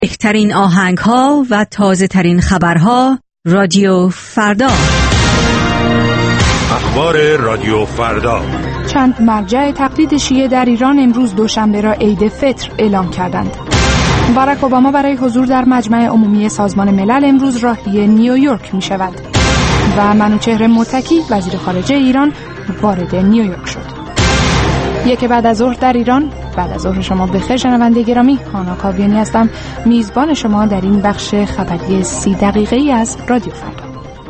بهترین آهنگ‌ها و تازه‌ترین خبرها رادیو فردا. اخبار رادیو فردا. چند مرجع تقلید شیعه در ایران امروز دوشنبه را عید فطر اعلام کردند. باراک اوباما برای حضور در مجمع عمومی سازمان ملل امروز راهی نیویورک می شود و منوچهر متکی وزیر خارجه ایران وارد نیویورک شد. یک بعد از ظهر در ایران. بعد از ظهر شما بخیر شنونده گرامی، هانا کاویانی هستم، میزبان شما در این بخش خبری 30 دقیقه‌ای از رادیو فردا.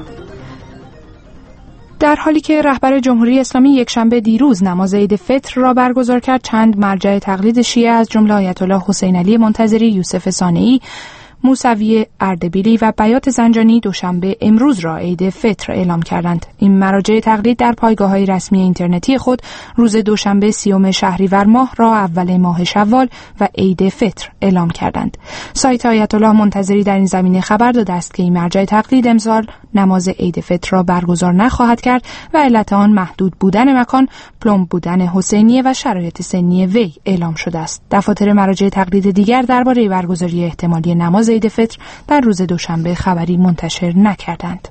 در حالی که رهبر جمهوری اسلامی یکشنبه دیروز نماز عید فطر را برگزار کرد، چند مرجع تقلید شیعه از جمله آیت الله حسین علی منتظری، یوسف صانعی، موسوی اردبیلی و بیات زنجانی دوشنبه امروز را عید فطر اعلام کردند. این مراجع تقلید در پایگاه‌های رسمی اینترنتی خود روز دوشنبه 30 شهریور ماه را اول ماه شوال و عید فطر اعلام کردند. سایت آیت الله منتظری در این زمینه خبر داده است که این مرجع تقلید امسال نماز عید فطر را برگزار نخواهد کرد و علت آن محدود بودن مکان، پلمب بودن حسینیه و شرایط سنی وی اعلام شده است. دفاتر مراجع تقلید دیگر درباره برگزاری احتمالی نماز عید فطر در روز دوشنبه خبری منتشر نکردند.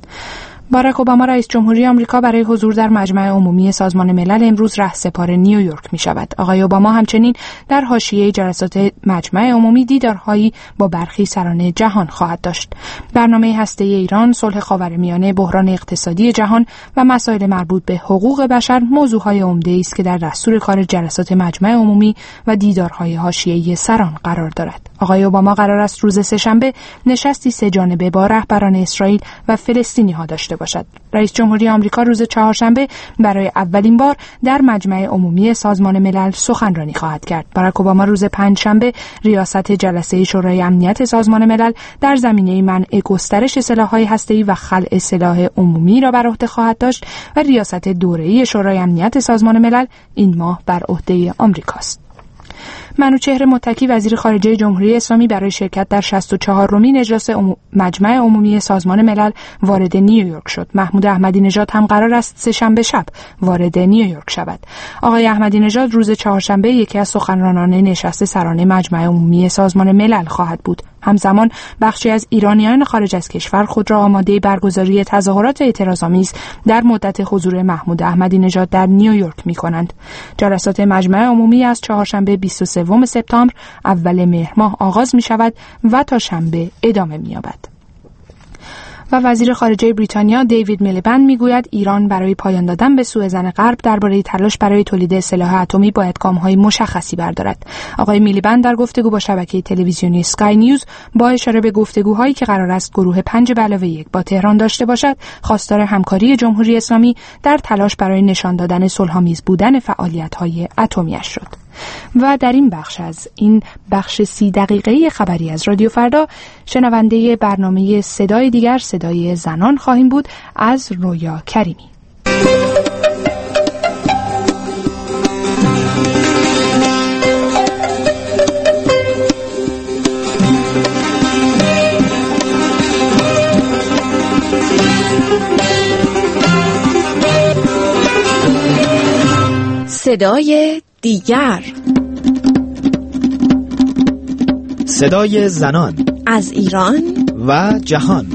باراک اوباما رئیس جمهوری آمریکا برای حضور در مجمع عمومی سازمان ملل امروز رهسپار نیویورک می شود. آقای اوباما همچنین در حاشیه جلسات مجمع عمومی دیدارهایی با برخی سران جهان خواهد داشت. برنامه هسته ایران، صلح خاورمیانه، بحران اقتصادی جهان و مسائل مربوط به حقوق بشر موضوعهای عمده‌ای است که در دستور کار جلسات مجمع عمومی و دیدارهای حاشیه‌ای سران قرار دارد. آقای اوباما قرار است روز سه‌شنبه نشستی سه‌جانبه با رهبران اسرائیل و فلسطینی‌ها داشته باشد. رئیس جمهوری آمریکا روز چهارشنبه برای اولین بار در مجمع عمومی سازمان ملل سخنرانی خواهد کرد. باراک اوباما روز پنجشنبه ریاست جلسه شورای امنیت سازمان ملل در زمینه منع گسترش سلاح‌های هسته‌ای و خلع سلاح عمومی را بر عهده خواهد داشت و ریاست دوره‌ای شورای امنیت سازمان ملل این ماه بر عهده آمریکاست. منوچهر متکی وزیر خارجه جمهوری اسلامی برای شرکت در 64مین اجلاس مجمع عمومی سازمان ملل وارد نیویورک شد. محمود احمدی نژاد هم قرار است سه‌شنبه شب وارد نیویورک شود. آقای احمدی نژاد روز چهارشنبه یکی از سخنرانان نشست سران مجمع عمومی سازمان ملل خواهد بود. همزمان بخشی از ایرانیان خارج از کشور خود را آماده برگزاری تظاهرات اعتراض‌آمیز در مدت حضور محمود احمدی نژاد در نیویورک می‌کنند. جلسات مجمع عمومی از چهارشنبه 23 سپتامبر اول مهر ماه آغاز می‌شود و تا شنبه ادامه می‌یابد. و وزیر خارجه بریتانیا دیوید میلیبند میگوید ایران برای پایان دادن به سوءظن غرب درباره تلاش برای تولید سلاح اتمی باید گام‌های مشخصی بردارد. آقای میلیبند در گفتگو با شبکه تلویزیونی اسکای نیوز با اشاره به گفتگوهایی که قرار است گروه 5+1 با تهران داشته باشد، خواستار همکاری جمهوری اسلامی در تلاش برای نشان دادن صلح‌آمیز بودن فعالیت‌های اتمی‌اش شد. و در این بخش 30 دقیقه‌ای خبری از رادیو فردا شنونده برنامه صدای دیگر، صدای زنان خواهیم بود از رویا کریمی. صدای دیگر، صدای زنان از ایران و جهان.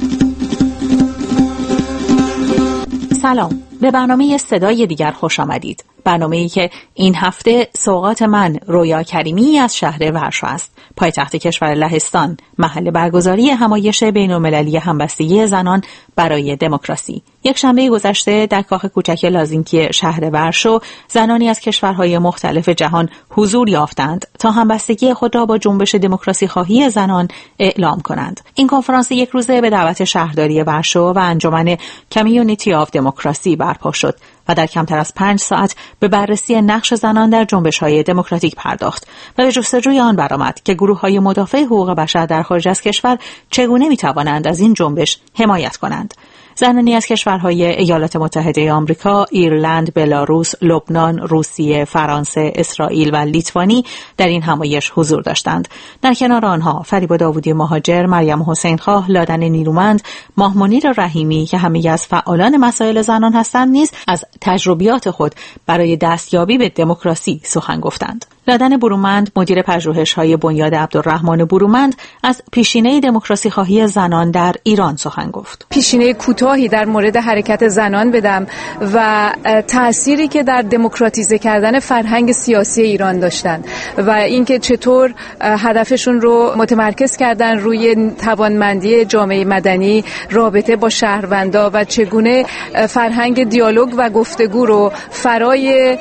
سلام، به برنامه صدای دیگر خوش آمدید. برنامه‌ای که این هفته سوغات من رویا کریمی از شهر ورشو است، پایتخت کشور لهستان، محل برگزاری همایش بین‌المللی همبستگی زنان برای دموکراسی. یک شنبه گذشته در کاخ کوچک لازینکی شهر ورشو زنانی از کشورهای مختلف جهان حضور یافتند تا همبستگی خود را با جنبش دموکراسی خواهی زنان اعلام کنند. این کنفرانس یک روزه به دعوت شهرداری ورشو و انجمن کمیونیتی آف دموکراسی برپا شد و در کمتر از 5 ساعت به بررسی نقش زنان در جنبش‌های دموکراتیک پرداخت و به جستجوی آن برآمد که گروه‌های مدافع حقوق بشر در خارج از کشور چگونه می‌توانند از این جنبش حمایت کنند. زنانی از کشورهای ایالات متحده آمریکا، ایرلند، بلاروس، لبنان، روسیه، فرانسه، اسرائیل و لیتوانی در این همایش حضور داشتند. در کنار آنها فریبا داوودی مهاجر، مریم حسینخواه، لادن نیرومند، ماه منیر رحیمی که همه از فعالان مسائل زنان هستند نیز از تجربیات خود برای دستیابی به دموکراسی سخن گفتند. لادن برومند، مدیر پژوهش‌های بنیاد عبدالرحمن برومند، از پیشینه دموکراسی خواهی زنان در ایران سخن گفت. پیشینه کوتاهی در مورد حرکت زنان بدم و تأثیری که در دموکراتیزه کردن فرهنگ سیاسی ایران داشتند و اینکه چطور هدفشون رو متمرکز کردن روی توانمندی جامعه مدنی، رابطه با شهروندا و چگونه فرهنگ دیالوگ و گفتگو رو فرای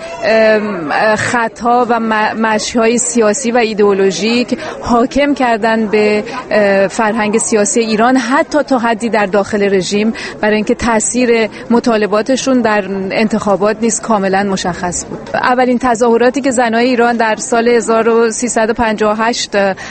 خطا و مشی‌های سیاسی و ایدئولوژیک حاکم کردن به فرهنگ سیاسی ایران، حتی تا حدی در داخل رژیم، برای اینکه تاثیر مطالباتشون در انتخابات نیز کاملا مشخص بود. اولین تظاهراتی که زنای ایران در سال 1358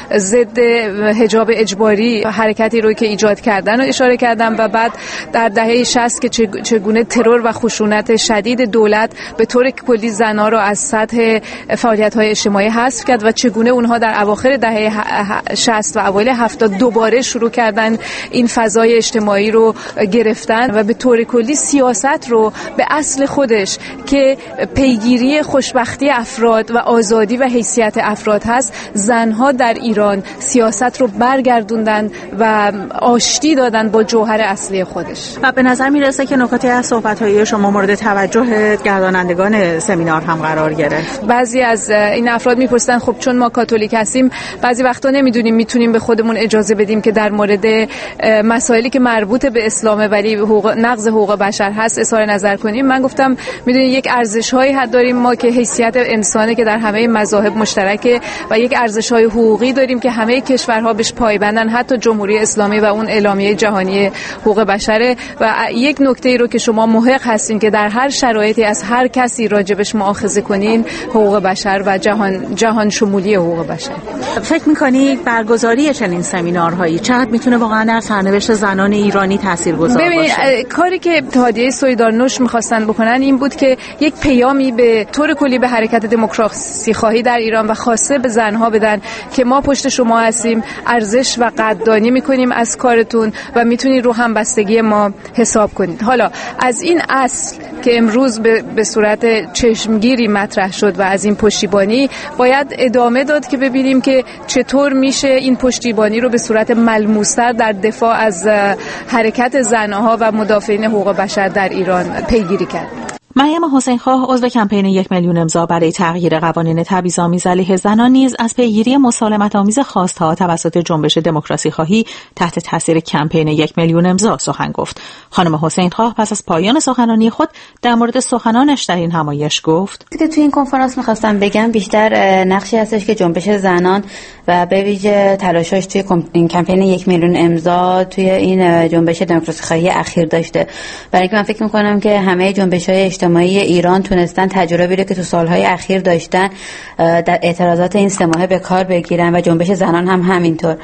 ضد حجاب اجباری، حرکتی رو که ایجاد کردن و اشاره کردم، و بعد در دهه 60 که چگونه ترور و خشونت شدید دولت به طور کلی زنها رو از سطح فعالیت‌های اجتماعی حذف کرد و چگونه اونها در اواخر دهه 60 و اوایل 70 دوباره شروع کردن این فضای اجتماعی رو گرفتن و به طور کلی سیاست رو به اصل خودش که پیگیری خوشبختی افراد و آزادی و حیثیت افراد هست، زنها در ایران سیاست رو برگردوندن و آشتی دادن با جوهر اصلی خودش. و به نظر میرسه که نکاتی از صحبت‌های شما مورد توجه گردانندگان سمینار هم قرار گرفت. بعضی از این افراد میپرسن خب چون ما کاتولیک هستیم بعضی وقتا نمیدونیم میتونیم به خودمون اجازه بدیم که در مورد مسائلی که مربوط به اسلامه ولی نقض حقوق بشر هست اظهار نظر کنیم. من گفتم میدونید یک ارزش‌هایی داریم ما که حیثیت انسانه که در همه مذاهب مشترکه و یک ارزش‌های حقوقی داریم که همه کشورها بهش پایبندن، حتی جمهوری اسلامی و اون اعلامیه جهانی حقوق بشره. و یک نکته رو که شما محق هستین که در هر شرایطی از هر کسی راجبش مؤاخذه کنین، حقوق بشر و جهان شمولی حقوق بشر. فکر می‌کنی برگزاری چنین سمینارهایی چقدر میتونه واقعا در سرنوشت زنان ایرانی تاثیرگذار باشه؟ کاری که اتحادیه سویدارنوش می‌خواستن بکنن این بود که یک پیامی به طور کلی به حرکت دموکراسی خواهی در ایران و خاصه به زنها بدن که ما پشت شما هستیم، ارزش و قدردانی می‌کنیم از کارتون و میتونید رو همبستگی ما حساب کنید. حالا از این اصل که امروز به صورت چشمگیری مطرح شد و از این پشتیبانی باید ادامه داد که ببینیم که چطور میشه این پشتیبانی رو به صورت ملموس‌تر در دفاع از حرکت زنها و مدافعین حقوق بشر در ایران پیگیری کرد. مریم حسینخواه، عضو کمپین 1 میلیون امضا برای تغییر قوانین تبعیض‌آمیز علیه زنان، نیز از پیگیری مسالمت‌آمیز خواست‌ها توسط جنبش دموکراسی خواهی تحت تاثیر کمپین 1 میلیون امضا سخن گفت. خانم حسینخواه پس از پایان سخنرانی خود در مورد سخنانش در این همایش گفت: توی این کنفرانس می‌خواستم بگم بیشتر نقشی هستش که جنبش زنان و به ویژه تلاشش توی این کمپین 1 میلیون امضا توی این جنبش دموکراسی خواهی اخیر داشته. برای اینکه من فکر می‌کنم که همه جنبش‌های اجتماعی ایران تونستن تجربه‌ای رو که تو سالهای اخیر داشتن در اعتراضات این 3 ماهه به کار بگیرن و جنبش زنان هم همینطور.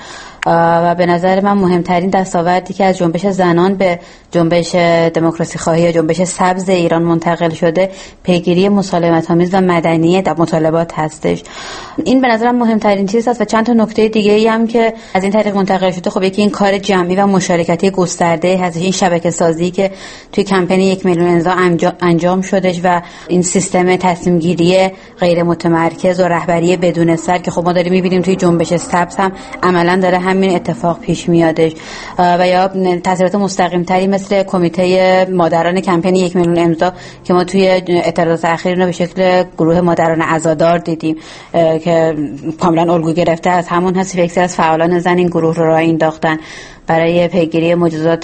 و به نظر من مهمترین دستاوردی که از جنبش زنان به جنبش دموکراسی خواهی یا جنبش سبز ایران منتقل شده پیگیری مسالمت‌آمیز و مدنی در مطالبات هستش. این به نظرم مهمترین چیز است و چند تا نکته دیگه‌ای هم که از این طریق منتقل شده. خب یکی این کار جمعی و مشارکتی گسترده هست، این شبکه سازی که توی کمپین 1 میلیون امضا انجام شدش و این سیستم تصمیم گیری غیر متمرکز و رهبری بدون سر که خب ما داریم می‌بینیم توی جنبش سبز هم عملاً داره همین اتفاق پیش میادش. و یا تاثیرات مستقیم تری مثل کمیته مادران کمپین 1 میلیون امضا که ما توی اعتراضات اخیر رو به شکل گروه مادران عزادار دیدیم که کاملا الگو گرفته از همون هست. یک سری از فعالان زن این گروه رو راه انداختن برای پیگیری مجازات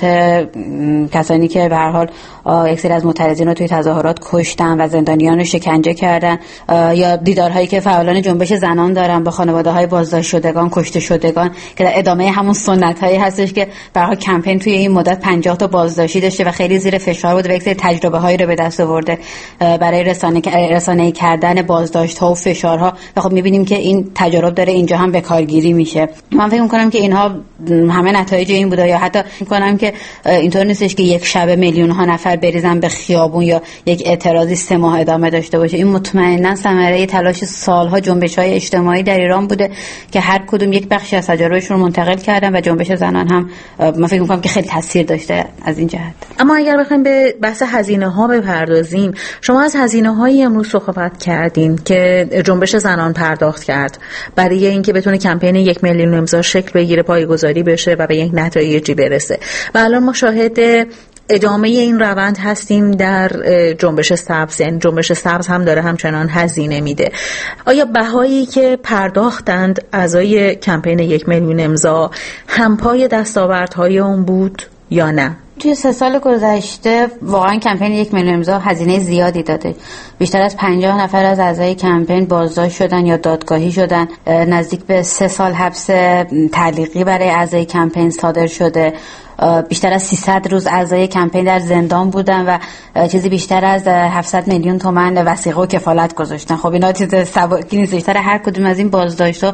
کسانی که به هر حال یک سری از معترضین رو توی تظاهرات کشتن و زندانیان رو شکنجه کردن، یا دیدارهایی که فعالان جنبش زنان دارن با خانواده‌های بازداشت شدگان، کشته شدگان، که در ادامه همون سنت‌هایی هستش که به هر حال کمپین توی این مدت 50 تا بازداشتی داشته و خیلی زیر فشار بود و یک سری تجربه‌هایی رو به دست آورده برای رسانه‌ای کردن بازداشت‌ها و فشارها. و خب می‌بینیم که این تجارب داره اینجا هم به کارگیری میشه. من فکر می‌کنم که اینها همه نتایج این بوده، یا حتی می‌کنم که اینطور نیستش که یک شب میلیون ها نفر بریزن به خیابون یا یک اعتراضی 3 ماه ادامه داشته باشه. این مطمئنا ثمره تلاش سالها جنبش‌های اجتماعی در ایران بوده که هر کدوم یک بخشی از تجاربشون رو منتقل کردن و جنبش زنان هم من فکر می‌کنم که خیلی تاثیر داشته از این جهت. اما اگر بخوایم به بحث هزینه‌ها بپردازیم، شما از هزینه‌های امروز صحبت کردین که جنبش زنان پرداخت کرد برای اینکه بتونه کمپین 1 میلیون امضا شکل بگیره، پایه‌گذاری بشه و به یک نتایجی برسه. و الان ما شاهد ادامه این روند هستیم در جنبش سبز، یعنی جنبش سبز هم داره همچنان هزینه میده. آیا بهایی که پرداختند اعضای کمپین 1 میلیون امضا همپای دستاوردهای اون بود یا نه؟ توی 3 سال گذشته واقعا کمپین 1 میلیون امضا هزینه زیادی داده. بیشتر از 50 نفر از اعضای کمپین بازداشت شدن یا دادگاهی شدن. نزدیک به 3 سال حبس تعلیقی برای اعضای کمپین صادر شده. بیشتر از 300 روز اعضای کمپین در زندان بودن و چیزی بیشتر از 700 میلیون تومان وثیقه و کفالت گذاشتن. خب اینا چیز سبکی نیست. بیشتر هر کدوم از این بازداشت‌ها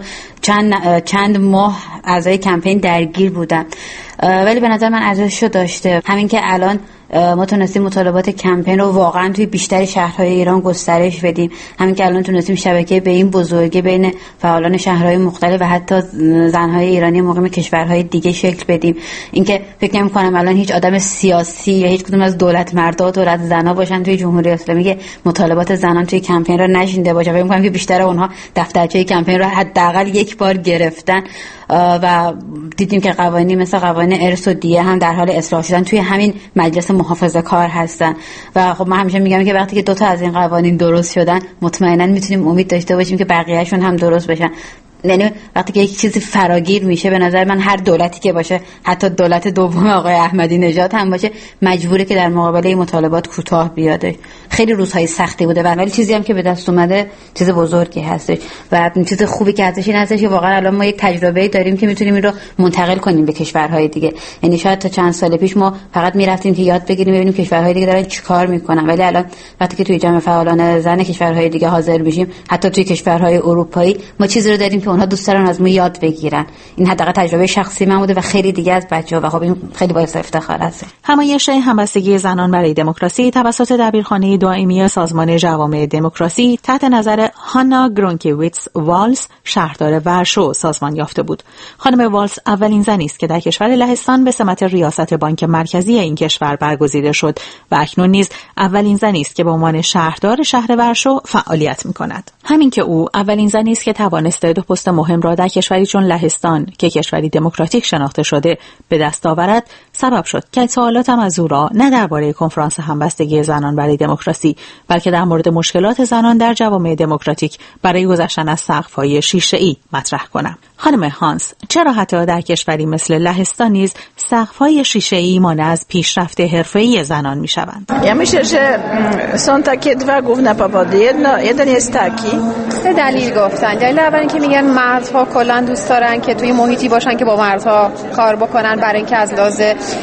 چند ماه اعضای کمپین درگیر بودن. ولی به نظر من ارزششو داشته. همین که الان ما تونستیم مطالبات کمپین رو واقعا توی بیشتر شهرهای ایران گسترش بدیم، همین که الان تونستیم شبکه به این بزرگی بین فعالان شهرهای مختلف و حتی زنهای ایرانی مقیم کشورهای دیگه شکل بدیم، اینکه فکر نمی‌کنم الان هیچ آدم سیاسی یا هیچ کدوم از دولت مردا و دولت زنا باشن توی جمهوری اسلامی که مطالبات زنان توی کمپین رو نشینده باشه. فکر می‌کنم که بیشتر اونها دفترچه کمپین رو حداقل یک بار گرفتن و دیدیم که قوانین مثل قوانین ارث و دیه هم در حال اصلاح شدن توی همین مجلس محافظه کار هستن. و خب من همیشه میگم که وقتی که 2 تا از این قوانین درست شدن مطمئنا میتونیم امید داشته باشیم که بقیه‌شون هم درست بشن. یعنی وقتی که یک چیزی فراگیر میشه، به نظر من هر دولتی که باشه، حتی دولت دوم آقای احمدی نژاد هم باشه، مجبوره که در مقابله این مطالبات کوتاه بیاده. خیلی روزهای سختی بوده ولی چیزی هم که به دست اومده چیز بزرگی هستش و چیز خوبی که ازش این هستش که واقعا الان ما یک تجربه‌ای داریم که میتونیم این رو منتقل کنیم به کشورهای دیگه. یعنی شاید تا چند سال پیش ما فقط میرفتیم که یاد بگیریم ببینیم کشورهای دیگه دارن چیکار میکنن، ولی الان وقتی که توی جمع فعالان زن کشورهای دیگه حاضر میشیم، حتی توی کشورهای اروپایی، ما چیزی رو داریم که اونها دوست دارن از ما یاد بگیرن. این حداقل تجربه شخصی من بوده و خیلی دیگه از بچه‌ها و خب این خیلی باعث افتخار است. همایش همبستگی زنان برای دموکراسی توسط دبیرخانه دائمی سازمان جوامع دموکراسی تحت نظر هانا گرونکیویتس والس شهردار ورشو سازمان یافته بود. خانم والس اولین زنی است که در کشور لهستان به سمت ریاست بانک مرکزی این کشور برگزیده شد و اکنون نیز اولین زنی است که به عنوان شهردار شهر ورشو فعالیت می‌کند. همین که او اولین زنی است که توانسته 2 پست مهم را در کشوری چون لهستان که کشوری دموکراتیک شناخته شده به دست آورد، سبب شد که سوالاتم از او را نه درباره کنفرانس همبستگی زنان برای دموکراسی بلکه در مورد مشکلات زنان در جوامع دموکراتیک برای گذشتن از سقف‌های شیشه‌ای مطرح کنم. خانم هانس، چرا حتی در کشوری مثل لهستان نیز سقف‌های شیشه‌ای مانع از پیشرفت حرفه‌ای زنان می‌شوند؟ Ja myślę, że są takie 2 główne powody. Jeden jest taki. دلیل گفتن. دلیل اول اینکه میگن مردها کلا دوست دارن که توی محیطی باشن که با مردها کار بکنن برای اینکه از لحاظ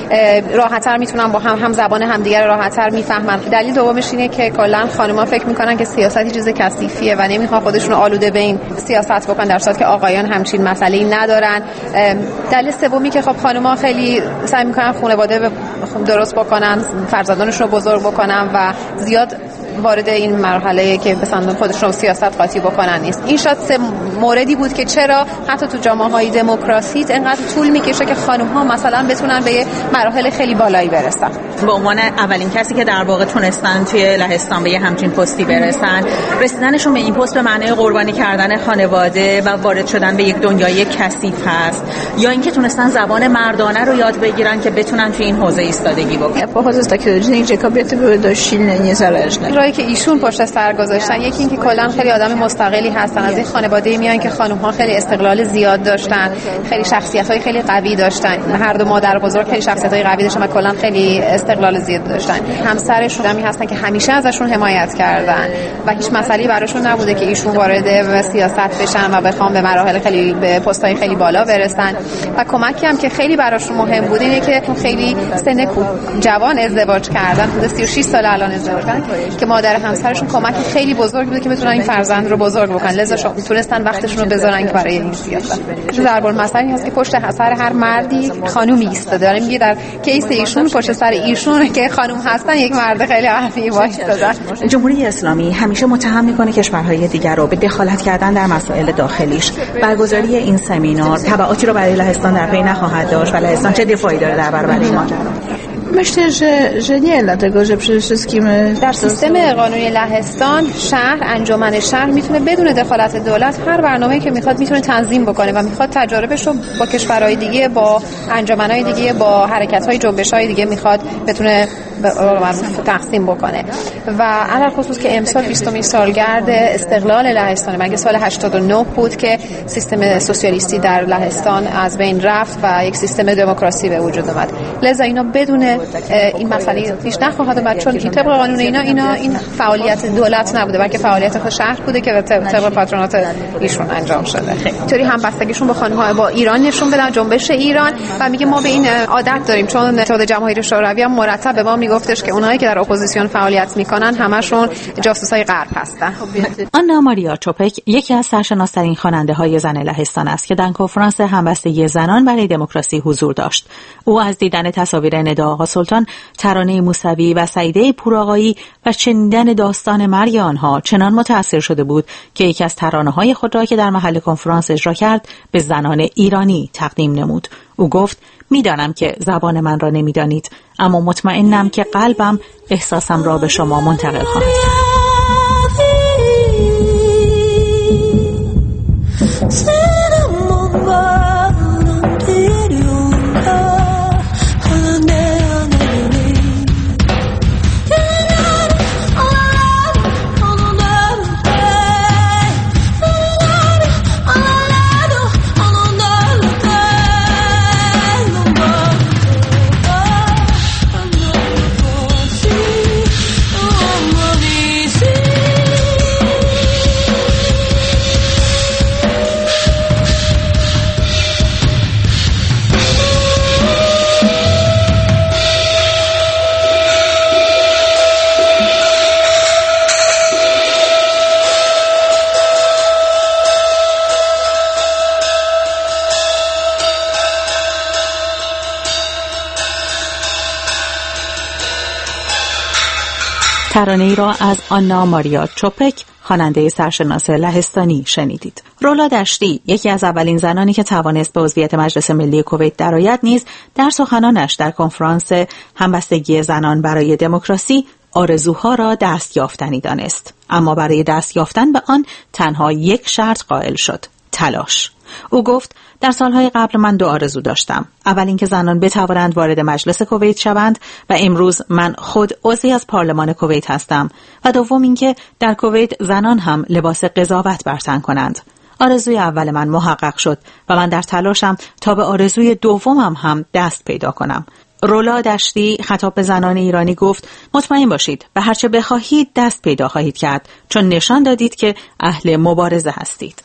راحت‌تر میتونن با هم زبان همدیگر راحت‌تر میفهمن. دلیل دومش اینه که کلا خانم‌ها فکر میکنن که سیاست چیز کثیفیه و نمیخوان خودشون آلوده به این سیاست بکنن، در صورتی که آقایان همچین مسئله‌ای ندارن. دلیل سومی که خب خانم‌ها خیلی سعی میکنن خانواده درست بکنن، فرزندانشون رو بزرگ بکنن و زیاد وارد این مرحله که بسندن خودشون رو سیاست قاطی بکنن نیست. این شاید 3 موردی بود که چرا حتی تو جامعه‌های دموکراتیک انقدر طول میکشه که خانم‌ها مثلا بتونن به مراحل خیلی بالایی برسن. به عنوان اولین کسی که در واقع تونستن توی لهستان به همچین پستی برسن، رسیدنشون به این پست به معنی قربانی کردن خانواده و وارد شدن به یک دنیای کثیف هست، یا اینکه تونستن زبان مردانه رو یاد بگیرن که بتونن توی این حوزه ایستادگی بکنن؟ Pochodzę z takiej rodziny, gdzie kobiety były dość silne i niezależne. رایی که ایشون پشت سر گذاشتن، یکی اینکه کلا خیلی آدم مستقلی هستن، از این خانواده میان که خانم‌ها خیلی استقلال زیاد داشتن، خیلی شخصیت‌های خیلی قوی داشتن. هر دو مادر بزرگ خیلی شخصیت‌های قوی داشتن و کلا خیلی استقلال زیاد داشتن. همسرشون آدمی هستن که همیشه ازشون حمایت کردن و هیچ مسئله‌ای براشون نبوده که ایشون وارد سیاست بشن و بخوام به مراحل خیلی به پست‌های خیلی بالا برسن. و کمکی هم که خیلی براشون مهم بود اینه که خیلی سن جوان ازدواج کردن، حدود 36 سال الان ازدواج کردن که ما مادر همسرشون کمک خیلی بزرگ بوده که بتونن این فرزند رو بزرگ بکنن، لذا میتونستن وقتشون رو بذارن که برای این سیاست. ضرب المثلی هست که پشت سر هر مردی خانومی ایستاده. داره میگه در کیس ایشون پشت سر ایشون که خانم هستن یک مرد خیلی قوی وایساده. جمهوری اسلامی همیشه متهم میکنه کشورهای دیگر رو به دخالت کردن در مسائل داخلیش. برگزاری این سمینار تبعاتی رو برای لهستان در پی نخواهد داشت و لهستان چه دفاعی داره در برابر این ماجرا؟ Myślę, że nie, dlatego że przede wszystkim در سیستم قانونی لهستان شهر، انجمن شهر میتونه بدون دخالت دولت هر برنامه‌ای که میخواد میتونه تنظیم بکنه و میخواد تجاربش رو با کشورهای دیگه، با انجمن‌های دیگه، با حرکت‌های جنبش‌های دیگه میخواد بتونه تقسیم بکنه. و علل خصوص که امسال 20مین سالگرد استقلال لهستان، مگه سال 89 بود که سیستم سوسیالیستی در لهستان از بین رفت و یک سیستم دموکراسی به وجود اومد. لذا اینا بدون این مسئله پیش نخواهد اومد، چون طبق قانون اینا این فعالیت دولت نبوده بلکه فعالیت خود شهر بوده که طبق پاترونات ایشون انجام شده. اینطوری همبستگیشون با خانم‌ها با ایران نشون بدن، جنبش ایران. و میگه ما به این عادت داریم، چون اتحاد جماهیر شوروی هم مرتب به ما میگفتش که اونایی که در اپوزیسیون فعالیت میکنن همشون جاسوسای غرب هستن. آنا ماریا چوپک یکی از سرشناس‌ترین خواننده‌های زن لهستان است که در کنفرانس همبستگی زنان برای دموکراسی حضور داشت. او از دیدن تصاویر ندا آقا سلطان، ترانه موسوی و سعیده پورآقایی و شنیدن داستان مرگ آنها چنان متأثر شده بود که یکی از ترانه‌های خود را که در محل کنفرانس اجرا کرد به زنان ایرانی تقدیم نمود. او گفت: میدانم که زبان من را نمیدانید، اما مطمئنم که قلبم احساسم را به شما منتقل خواهد کرد. ترانه ای را از آنا ماریا چوپک، خواننده سرشناس لهستانی، شنیدید. رولا دشتی، یکی از اولین زنانی که توانست به عضویت مجلس ملی کویت درآید، نیز در سخنانش در کنفرانس همبستگی زنان برای دموکراسی آرزوها را دستیافتنی دانست، اما برای دست یافتن به آن تنها یک شرط قائل شد: تلاش. او گفت: در سالهای قبل من 2 آرزو داشتم. اول اینکه زنان بتوانند وارد مجلس کویت شوند و امروز من خود عضوی از پارلمان کویت هستم، و دوم اینکه در کویت زنان هم لباس قضاوت بر تن کنند. آرزوی اول من محقق شد و من در تلاشم تا به آرزوی دومم هم دست پیدا کنم. رولا دشتی خطاب به زنان ایرانی گفت: مطمئن باشید به هرچه بخواهید دست پیدا خواهید کرد، چون نشان دادید که اهل مبارزه هستید.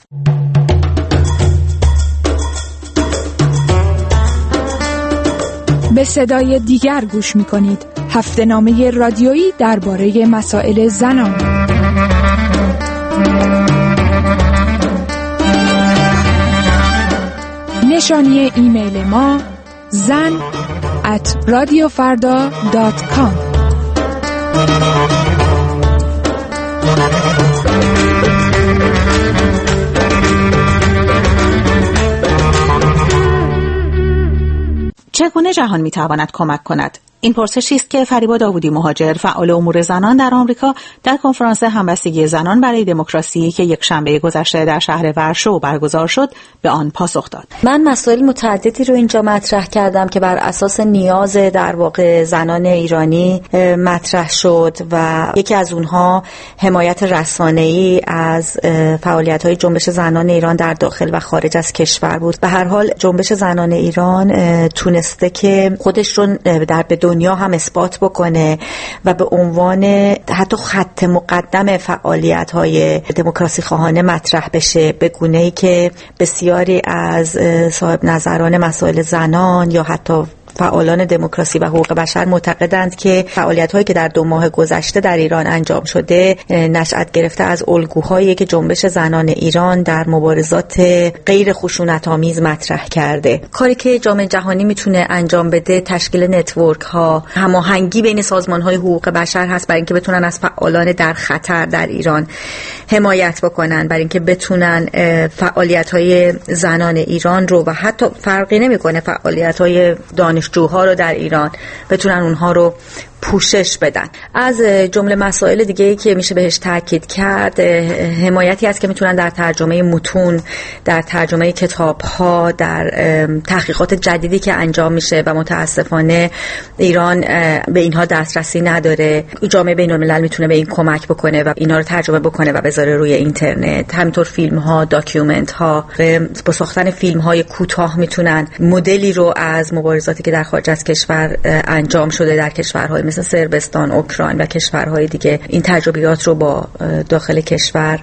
به صدای دیگر گوش می‌کنید. هفته‌نامه رادیویی درباره مسائل زنان. نشانی ایمیل ما zan@radiofarda.com. چگونه جهان میتواند کمک کند؟ این پرسشی است که فریبا داوودی مهاجر، فعال امور زنان در آمریکا، در کنفرانس همبستگی زنان برای دموکراسی که یک شنبه گذشته در شهر ورشو برگزار شد به آن پاسخ داد. من مسائل متعددی رو اینجا مطرح کردم که بر اساس نیاز در واقع زنان ایرانی مطرح شد و یکی از اونها حمایت رسانه‌ای از فعالیت‌های جنبش زنان ایران در داخل و خارج از کشور بود. به هر حال جنبش زنان ایران تونسته که خودش رو به دنیا هم اثبات بکنه و به عنوان حتی خط مقدم فعالیت‌های دموکراسی خواهانه مطرح بشه، به گونه‌ای که بسیاری از صاحب نظران مسائل زنان یا حتی فعالان دموکراسی و حقوق بشر معتقدند که فعالیت‌هایی که در 2 ماه گذشته در ایران انجام شده نشأت گرفته از الگوهایی که جنبش زنان ایران در مبارزات غیر خشونت‌آمیز مطرح کرده. کاری که جامعه جهانی میتونه انجام بده تشکیل نتورک‌ها، هماهنگی بین سازمان‌های حقوق بشر هست برای اینکه بتونن از فعالان در خطر در ایران حمایت بکنن، برای اینکه بتونن فعالیت‌های زنان ایران رو و حتی فرقی نمی‌کنه فعالیت‌های دانشجوها رو در ایران بتونن اونها رو پوشش بدن. از جمله مسائل دیگه‌ای که میشه بهش تاکید کرد حمایتی هست که میتونن در ترجمه متون، در ترجمه کتاب‌ها، در تحقیقات جدیدی که انجام میشه و متاسفانه ایران به اینها دسترسی نداره. جامعه بین‌الملل میتونه به این کمک بکنه و اینا رو ترجمه بکنه و بذاره روی اینترنت. همینطور فیلم‌ها، داکیومنت‌ها، با ساختن فیلم‌های کوتاه میتونن مدلی رو از مبارزاتی که در خارج از کشور انجام شده در کشورهای مثل صربستان، اوکراین و کشورهای دیگه این تجربیات رو با داخل کشور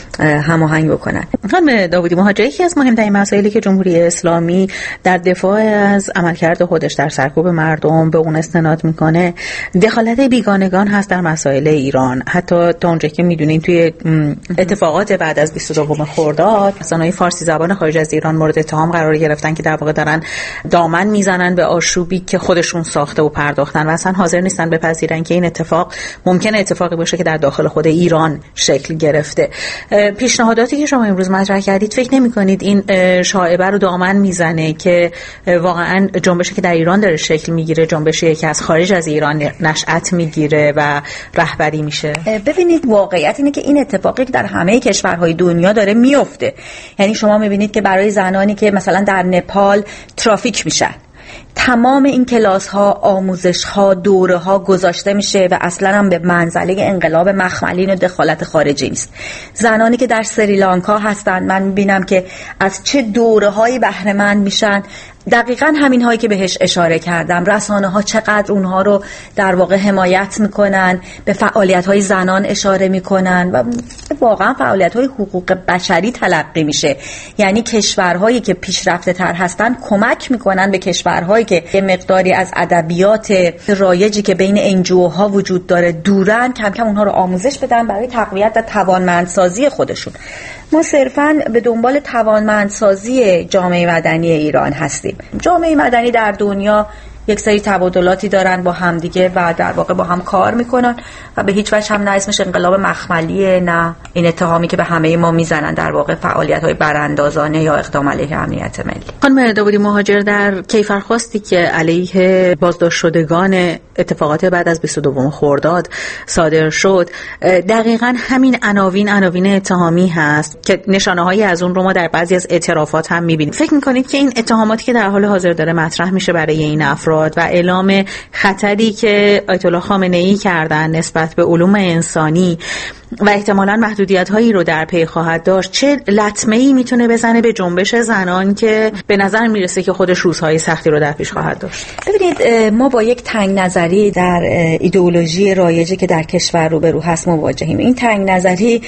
هماهنگ بکنن. خانم داوودی مهاجر، یکی از مهمترین مسائلی که جمهوری اسلامی در دفاع از عملکرد خودش در سرکوب مردم به اون استناد میکنه دخالت بیگانگان هست در مسائل ایران. حتی تا اونجایی که میدونیم توی اتفاقات بعد از 22 خرداد رسانه‌های فارسی زبان خارج از ایران مورد اتهام قرار گرفتن که در واقع دارن دامن میزنن به آشوبی که خودشون ساخته و پرداختن و اصلا حاضر نیستن بپذیرن که این اتفاق ممکنه اتفاقی باشه که در داخل خود ایران شکل گرفته. پیشنهاداتی که شما امروز مطرح کردید فکر نمی‌کنید این شایعه رو دامن میزنه که واقعا جنبشی که در ایران داره شکل میگیره جنبشی که از خارج از ایران نشأت میگیره و رهبری میشه؟ ببینید واقعیت اینه که این اتفاقی که در همه کشورهای دنیا داره میفته. یعنی شما میبینید که برای زنانی که مثلا در نپال ترافیک میشن، تمام این کلاس ها، آموزش ها، دوره ها گذاشته میشه و اصلا هم به منزله انقلاب مخملین و دخالت خارجی نیست. زنانی که در سریلانکا هستن من میبینم که از چه دوره هایی بهره مند میشن. دقیقاً همین هایی که بهش اشاره کردم. رسانه ها چقدر اونها رو در واقع حمایت میکنن، به فعالیت های زنان اشاره میکنن و واقعا فعالیت های حقوق بشری تلقی میشه. یعنی کشورهایی که پیشرفته تر هستن کمک میکنن به کشورهایی که یه مقداری از ادبیات رایجی که بین انجوها وجود داره دورن، کم کم اونها رو آموزش بدن برای تقویت و توانمندسازی خودشون. ما صرفاً به دنبال توانمندسازی جامعه مدنی ایران هستیم. جامعه مدنی در دنیا یک سری تبادلاتی دارن با هم دیگه و در واقع با هم کار میکنن و به هیچ وجه هم نه اسمش انقلاب مخملیه نه این اتهامی که به همه ما میزنن در واقع فعالیت‌های براندازانه یا اقدام علیه امنیت ملی. خانم داوودی مهاجر، در کیفرخواستی که علیه بازداشت شدگان اتفاقات بعد از 22 خرداد صادر شد دقیقاً همین عناوین اتهامی هست که نشانه‌هایی از اون رو ما در بعضی از اعترافات هم می‌بینیم. فکر می‌کنید که این اتهاماتی که در حال حاضر داره مطرح میشه برای این افراد و اعلام خطری که آیت الله خامنه‌ای کردن نسبت به علوم انسانی و احتمالاً محدودیت‌هایی رو در پی خواهد داشت چه لطمه‌ای میتونه بزنه به جنبش زنان که به نظر میرسه که خودش روزهای سختی رو در پیش خواهد داشت؟ ببینید ما با یک تنگ نظری در ایدئولوژی رایجی که در کشور روبرو هست مواجهیم. این تنگ نظری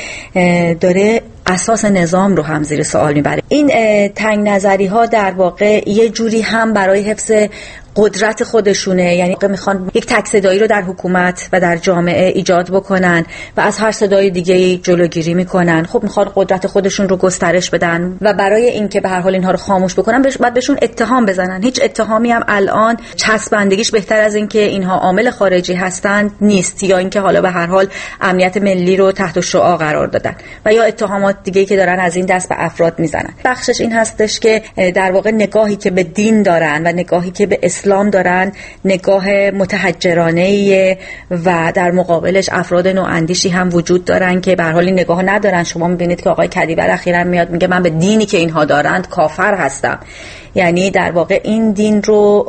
داره اساس نظام رو هم زیر سوال میبره. این تنگ نظری ها در واقع یه جوری هم برای حفظ قدرت خودشونه، یعنی میخوان یک تک صدایی رو در حکومت و در جامعه ایجاد بکنن و از هر صدای دیگه جلوگیری میکنن. خب میخوان قدرت خودشون رو گسترش بدن و برای اینکه به هر حال اینها رو خاموش بکنن باید بهشون اتهام بزنن. هیچ اتهامی هم الان چسبندگیش بهتر از اینکه اینها عامل خارجی هستند نیست یا اینکه حالا به هر حال امنیت ملی رو تحت شعاع قرار دادن و یا اتهامات دیگه‌ای که دارن از این دست به افراد میزنن. بخشش این هستش که در واقع نگاهی که به دین دارن و نگاهی که به اسلام دارن نگاه متحجرانه‌ایه و در مقابلش افراد نواندیشی هم وجود دارن که به هر حال این نگاه ندارن. شما می‌بینید که آقای کدیور اخیراً میاد میگه من به دینی که اینها دارند کافر هستم. یعنی در واقع این دین رو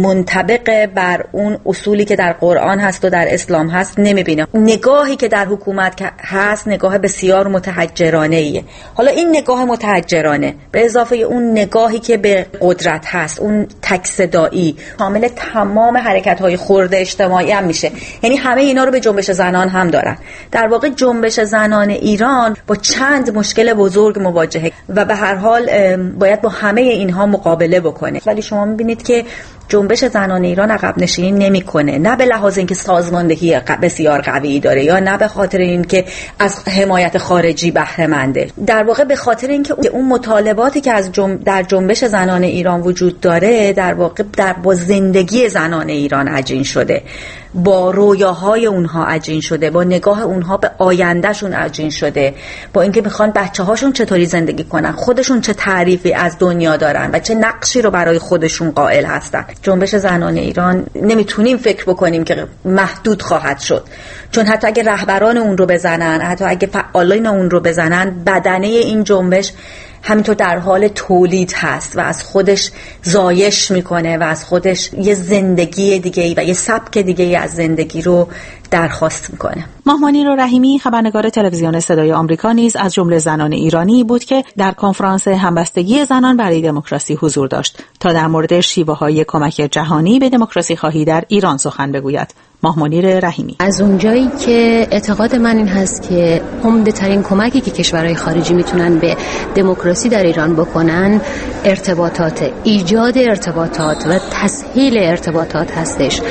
منطبق بر اون اصولی که در قرآن هست و در اسلام هست نمیبینه. نگاهی که در حکومت هست نگاه بسیار متحجرانه‌ایه. حالا این نگاه متحجرانه به اضافه اون نگاهی که به قدرت هست، اون تک صدایی، شامل تمام حرکت‌های خرد اجتماعی هم میشه. یعنی همه اینا رو به جنبش زنان هم دارن. در واقع جنبش زنان ایران با چند مشکل بزرگ مواجهه و به هر حال باید با همه اینها مقابله بکنه. ولی شما میبینید که جنبش زنان ایران عقب نشینی نمیکنه، نه به لحاظ اینکه سازماندهی بسیار قوی داره یا نه به خاطر اینکه از حمایت خارجی بهره منده، در واقع به خاطر اینکه اون مطالباتی که در جنبش زنان ایران وجود داره در واقع با زندگی زنان ایران عجین شده، با رویاهای اونها عجین شده، با نگاه اونها به آیندهشون عجین شده، با اینکه میخوان بچه‌هاشون چطوری زندگی کنن، خودشون چه تعریفی از دنیا دارن و چه نقشی رو برای خودشون قائل هستن. جنبش زنان ایران نمیتونیم فکر بکنیم که محدود خواهد شد، چون حتی اگه رهبران اون رو بزنن، حتی اگه فعالین اون رو بزنن، بدنه این جنبش همینطور در حال تولید هست و از خودش زایش میکنه و از خودش یه زندگی دیگه و یه سبک دیگه از زندگی رو درخواست میکنه. ماه منیر رحیمی خبرنگار تلویزیون صدای آمریکا نیز از جمله زنان ایرانی بود که در کنفرانس همبستگی زنان برای دموکراسی حضور داشت تا در مورد شیوه‌های کمک جهانی به دموکراسی خواهی در ایران سخن بگوید. ماه منیر رحیمی: از اونجایی که اعتقاد من این هست که عمده ترین کمکی که کشورهای خارجی میتونن به دموکراسی در ایران بکنن ارتباطات، ایجاد ارتباطات و تسهیل ارتباطات هستش.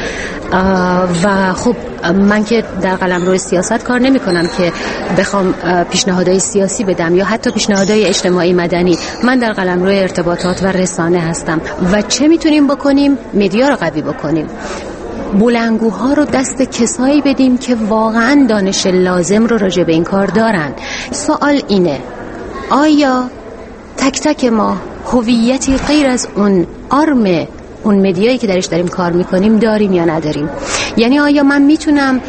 و خب من که در قلمرو سیاست کار نمی کنم که بخوام پیشنهادهای سیاسی بدم یا حتی پیشنهادهای اجتماعی مدنی. من در قلمرو ارتباطات و رسانه هستم و چه میتونیم بکنیم؟ مدیا رو قوی بکنیم، بلندگوها رو دست کسایی بدیم که واقعا دانش لازم رو راجع به این کار دارن. سوال اینه: آیا تک تک ما هویتی غیر از اون آرم اون مدیایی که درش داریم کار میکنیم داریم یا نداریم؟ یعنی آیا من میتونم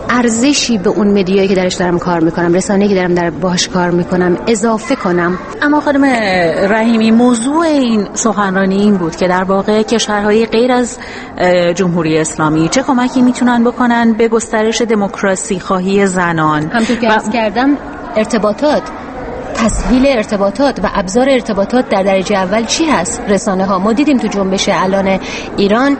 ارزشی به اون مدیایی که درش دارم کار میکنم، رسانه‌ای که دارم در باهاش کار میکنم اضافه کنم؟ اما خانم رحیمی، موضوع این سخنرانی این بود که در واقع کشورهای غیر از جمهوری اسلامی چه کمکی میتونن بکنن به گسترش دموکراسی خواهی زنان. همونطور که عرض کردم، ارتباطات، تسهیل ارتباطات و ابزار ارتباطات در درجه اول چی هست؟ رسانه ها. ما دیدیم تو جنبش الان ایران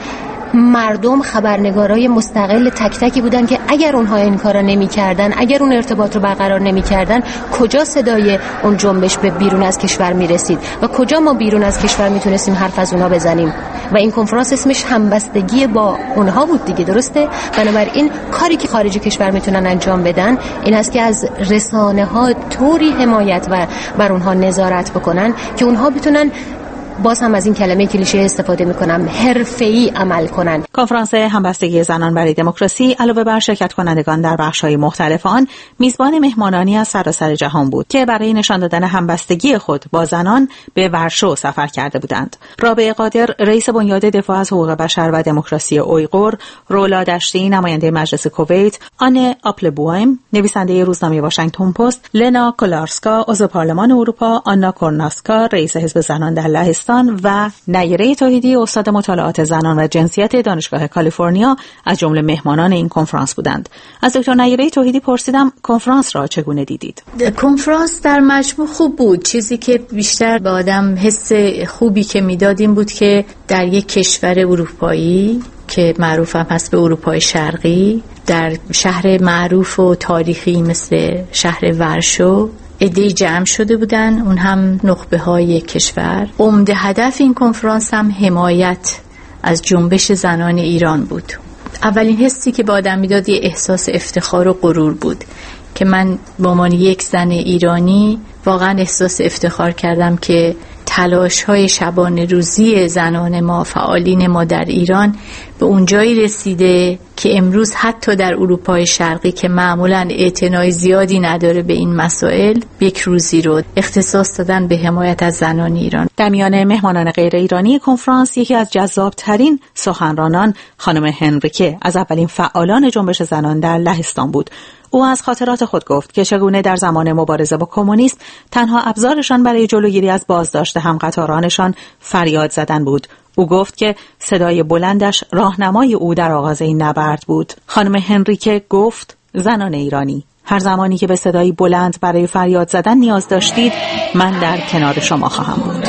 مردم خبرنگارای مستقل تک تکی بودن که اگر اونها این کارا نمی‌کردن، اگر اون ارتباط رو برقرار نمی‌کردن، کجا صدای اون جنبش به بیرون از کشور میرسید و کجا ما بیرون از کشور میتونستیم حرف از اونها بزنیم؟ و این کنفرانس اسمش همبستگی با اونها بود دیگه، درسته؟ بنابراین کاری که خارج کشور میتونن انجام بدن این است که از رسانه‌ها طوری حمایت و بر اونها نظارت بکنن که اونها بتونن، باز هم از این کلمه کلیشه استفاده میکنم، حرفه‌ای عمل کنن. کنفرانس همبستگی زنان برای دموکراسی علاوه بر شرکت کنندگان در بخش‌های مختلف آن، میزبان مهمانانی از سراسر جهان بود که برای نشان دادن همبستگی خود با زنان به ورشو سفر کرده بودند. رابعه قادر، رئیس بنیاد دفاع از حقوق بشر و دموکراسی اویغور، رولا دشتی، نماینده مجلس کویت، آنه آپلبویم، نویسنده روزنامه واشنگتن پست، لنا کولارسکا، عضو پارلمان اروپا، آنا کورناسکا، رئیس حزب زنان در لهستان و نیره توحیدی، استاد مطالعات زنان و جنسیت دانشگاه کالیفرنیا از جمله مهمانان این کنفرانس بودند. از دکتر نیره توحیدی پرسیدم کنفرانس را چگونه دیدید؟ کنفرانس در مجموع خوب بود. چیزی که بیشتر به آدم حس خوبی که میداد این بود که در یک کشور اروپایی که معروف هم هست به اروپای شرقی، در شهر معروف و تاریخی مثل شهر ورشو عده‌ای جمع شده بودن، اون هم نخبه های کشور. عمده هدف این کنفرانس هم حمایت از جنبش زنان ایران بود. اولین حسی که به آدم میداد یه احساس افتخار و غرور بود که من به عنوان یک زن ایرانی واقعا احساس افتخار کردم که تلاش‌های شبانه روزی زنان ما، فعالین ما در ایران به اونجایی رسیده که امروز حتی در اروپای شرقی که معمولاً اعتنای زیادی نداره به این مسائل، یک روزی رو اختصاص دادن به حمایت از زنان ایران. در میان مهمانان غیر ایرانی کنفرانس یکی از جذاب‌ترین سخنرانان خانم هنریکه از اولین فعالان جنبش زنان در لهستان بود. او از خاطرات خود گفت که چگونه در زمان مبارزه با کمونیسم تنها ابزارشان برای جلوگیری از بازداشت همقطارانشان فریاد زدن بود. او گفت که صدای بلندش راهنمای او در آغاز این نبرد بود. خانم هنریکه گفت: زنان ایرانی، هر زمانی که به صدای بلند برای فریاد زدن نیاز داشتید، من در کنار شما خواهم بود.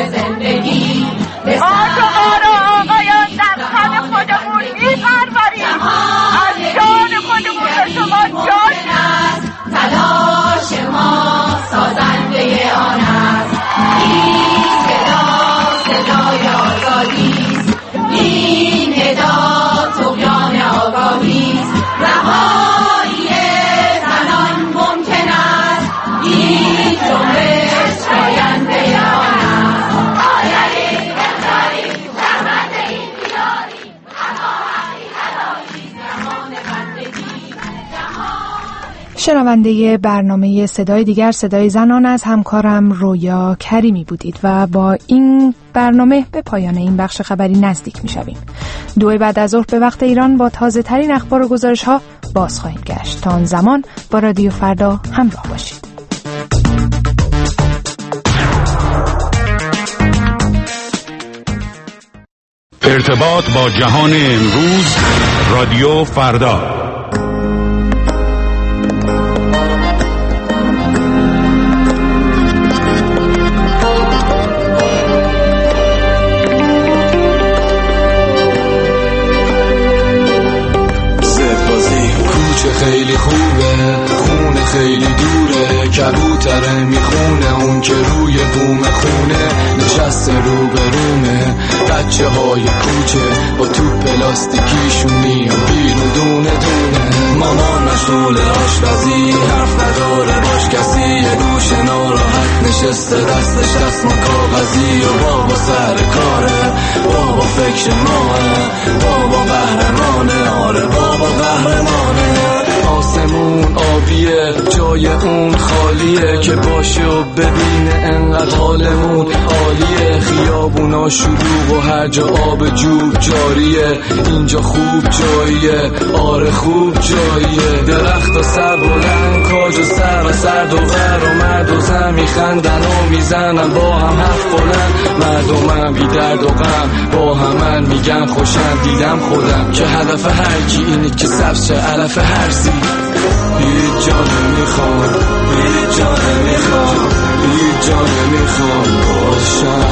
آقایان در خم خودمون می‌پروریم، از جان خودمون به شما جان است، تلاش ما سازنده آن است. این صدای آزادی است. شنونده برنامه صدای دیگر، صدای زنان از همکارم رویا کریمی بودید و با این برنامه به پایان این بخش خبری نزدیک می‌شویم. 2 بعد از ظهر به وقت ایران با تازه ترین اخبار و گزارش‌ها باز خواهیم گشت. تا آن زمان با رادیو فردا همراه باشید. ارتباط با جهان امروز، رادیو فردا. خیلی خوبه، خونه خیلی دوره، کبوتره میخونه اون که روی بوم خونه نشسته روبرومه. بچه های کوچه با توپ پلاستیکیشون میان بیرون دونه دونه. مامان مشغول آشپزی، حرف نداره باش کسی، یه گوشه ناراحت نشسته دستش دستمال کاغذی. و بابا سر کاره، بابا فکر ماه، بابا قهرمانه، آره بابا قهرمانه. آسمون آبیه، جای اون خالیه، که باشه و ببینه انقدر حالمون عالیه. خیابونا شلوغ و هر جا آب جوب جاریه، اینجا خوب جاییه، آره خوب جاییه. درخت سر بلند، کاج و سرد و غر و مرد و زن میخندن و میزنن با هم حرف بلند. مردمم بی درد و غم با همن میگن خوشم، دیدم خودم که هدف هر کی اینه که سبز چه علف هرزی. هیچ جا نمیخوام، هیچ جا نمیخوام، هیچ جا نمیخوام باشم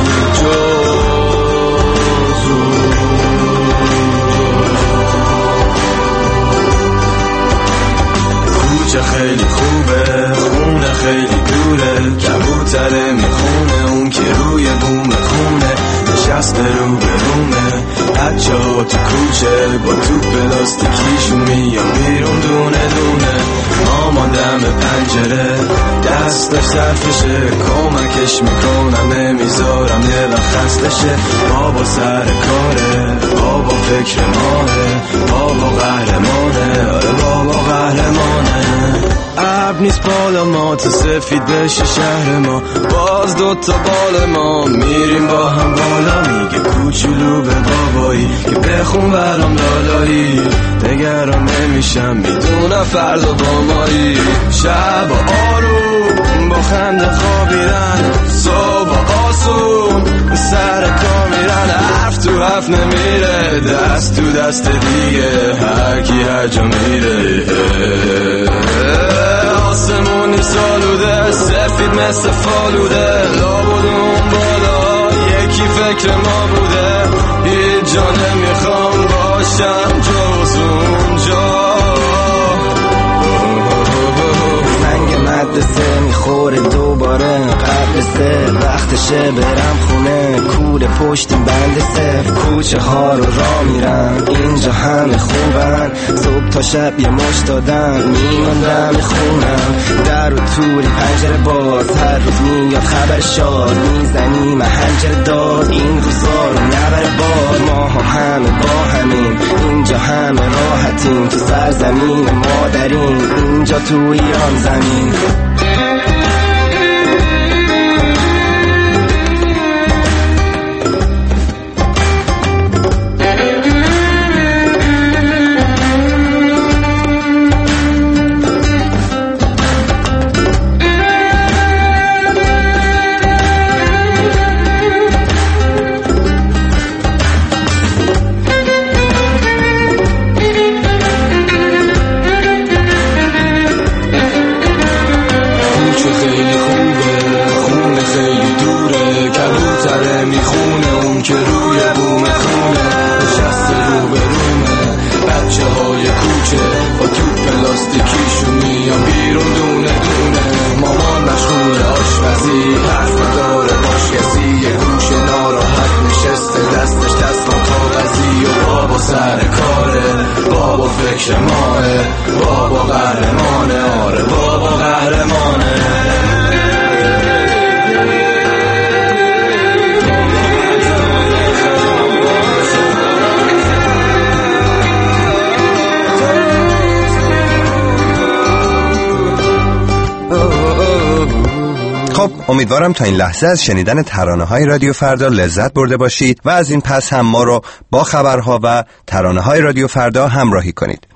کوچه خیلی خوبه، خونه خیلی دوره، کبوتره میخونه اون که روی بوم خونه نشسته روبرومه. بچه ها تو کوچه با توپ پلاستیکیشون میان بیرون دونه دونه. مامان دم پنجره دستش صرفشه، کمکش میکنم نمیذارم یه وقت خستشه. بابا سر کاره، بابا فکر ماه، بابا قهرمانه، آره بابا قهرمانه. ابر نیست بالا ما تا سفید بشه شهر ما، باز 2 بال ما میریم با هم بالا. میگه کوچولو به بابایی که بخون برام لالایی، نگران نمیشم میدونم فردا با مایی. شب آروم با خنده خوابیدن، صبح آسون سر کار میرن. حرف تو حرف نمیره، دست تو دست دیگه، هر کی هر جا میره. آسمونی سالوده، سفید مثل فالوده، لابد اون بالا یکی فکر ما بوده. هیچ جا نمیخوام باشم جز اونجا. زنگ مدرسه میخوره دوباره، قبل 3 وقتشه برم خونه. کوره پشت بند صفر، کوچه ها رو راه میرم، اینجا همه خوبن. صبح تا شب یه مش دادم، میموندم میخونم. در و توری پنجره باز، هر روز میاد خبر شاد، میزنی محنجر داد. این روزا رو نبره باد، ما همه با همین، اینجا همه راحتیم. تو سرزمین مادرین، اینجا تو ایران زمین. فکر ماه، بابا قهرمانه، آره بابا قهرمانه. امیدوارم تا این لحظه از شنیدن ترانه‌های رادیو فردا لذت برده باشید و از این پس هم ما رو با خبرها و ترانه‌های رادیو فردا همراهی کنید.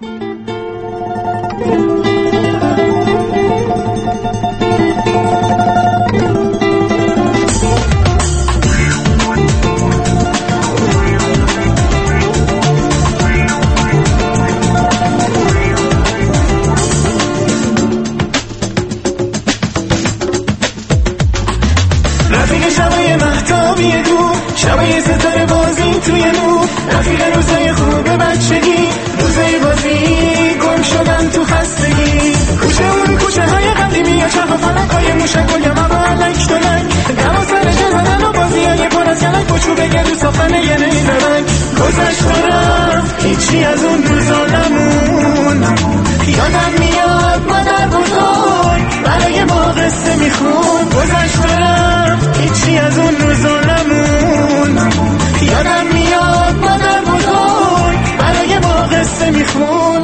شبای ستاره بازی توی نور، رفیق روزای خوب بچگی، روزای بازی گم شدن تو خستگی، کوچه اون کوچه های قدیمی، چرخ و فلکای موشک و یمم و علک دلک، دم و سر زدن و بازی های پر از کلک، با چوب گلو ساختن یه نیزدک. گذشت و رفت هیچی از اون روزا نمون، یادم میاد مادر بزرگ برای ما قصه میخون. گذشت و رفت هیچی از اون روزا نمون، یادم میاد مادر بزرگ برای ما قصه میخون.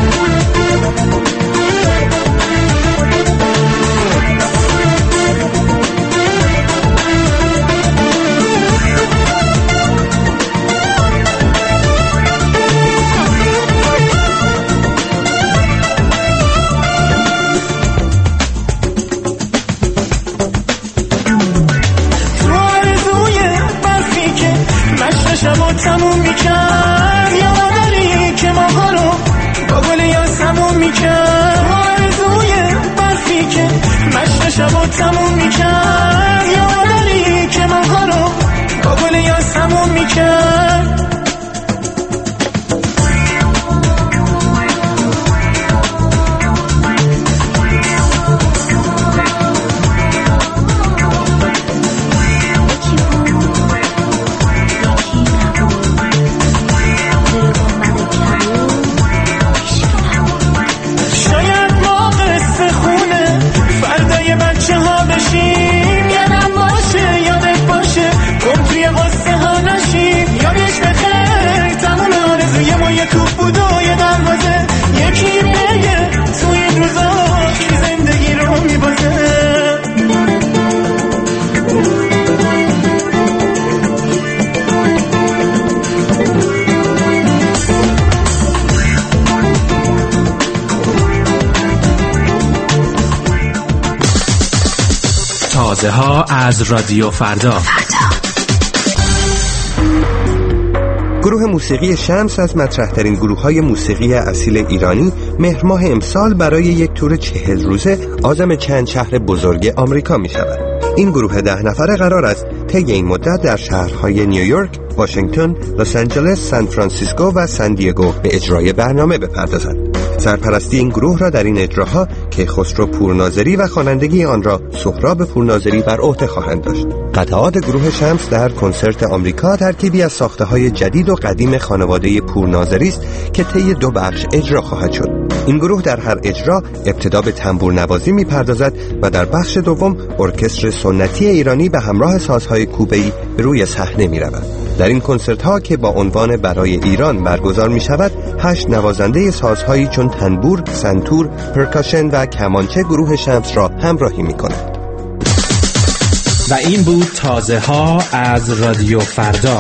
شبا تموم میکرد یادری که ماها رو با گل یاسمون میکرد، آرزوی برفی که مشت شبا تموم میکرد یادری که ماها رو با گل یاسمون میکرد. یادم باشه یادت باشه گم توی قصه ها نشیم، یادش بخیر تموم آرزوی ما یه توپ بود و یه دروازه، یکی بگه توی این روزا کی زندگی رو میبازه. تازه ها از رادیو فردا. گروه موسیقی شمس از مطرح‌ترین گروه‌های موسیقی اصیل ایرانی مهر ماه امسال برای یک تور 40 روزه عازم چند شهر بزرگ آمریکا می‌شود. این گروه 10 نفره قرار است طی این مدت در شهرهای نیویورک، واشنگتن، لس آنجلس، سان فرانسیسکو و سان دیگو به اجرای برنامه بپردازد. سرپرستی این گروه را در این اجراها کیخسرو پورناظری و خوانندگی آن را سهراب پورناظری بر عهده خواهند داشت. قطعات گروه شمس در کنسرت آمریکا ترکیبی از ساخته‌های جدید و قدیم خانواده پورناظری است که طی 2 بخش اجرا خواهد شد. این گروه در هر اجرا ابتدا به تنبور نوازی می‌پردازد و در بخش دوم ارکستر سنتی ایرانی به همراه سازهای کوبه‌ای به روی صحنه می‌رود. در این کنسرت‌ها که با عنوان برای ایران برگزار می‌شود، 8 نوازنده سازهایی چون تنبور، سنتور، پرکاشن و کمانچه گروه شمس را همراهی می‌کند. و این بود تازه ها از رادیو فردا.